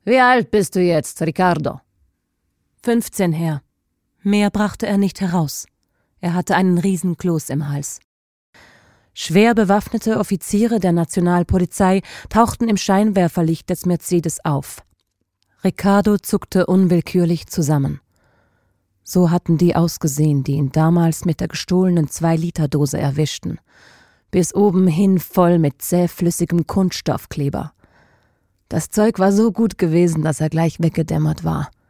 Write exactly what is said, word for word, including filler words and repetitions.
Wie alt bist du jetzt, Ricardo? Fünfzehn, Herr. Mehr brachte er nicht heraus. Er hatte einen Riesenkloß im Hals. Schwer bewaffnete Offiziere der Nationalpolizei tauchten im Scheinwerferlicht des Mercedes auf. Ricardo zuckte unwillkürlich zusammen. So hatten die ausgesehen, die ihn damals mit der gestohlenen zwei-Liter-Dose erwischten. Bis oben hin voll mit zähflüssigem Kunststoffkleber. Das Zeug war so gut gewesen, dass er gleich weggedämmert war.